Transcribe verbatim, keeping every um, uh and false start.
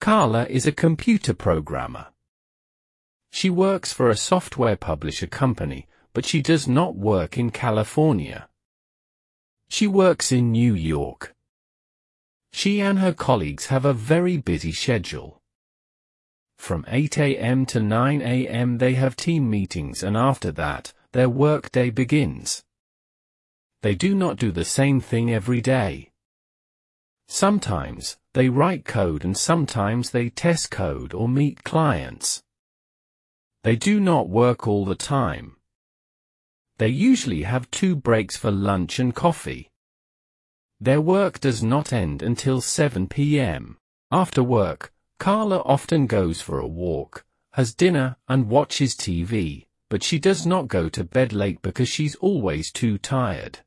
Carla is a computer programmer. She works for a software publisher company, but she does not work in California. She works in New York. She and her colleagues have a very busy schedule. From eight A M to nine A M they have team meetings, and after that, their workday begins. They do not do the same thing every day. Sometimes, they write code and sometimes they test code or meet clients. They do not work all the time. They usually have two breaks for lunch and coffee. Their work does not end until seven P M After work, Carla often goes for a walk, has dinner, and watches T V, but she does not go to bed late because she's always too tired.